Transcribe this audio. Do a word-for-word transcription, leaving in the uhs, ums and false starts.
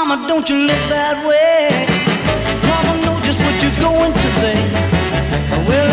Mama, don't you look that way, 'cause I know just what you're going to say. Well,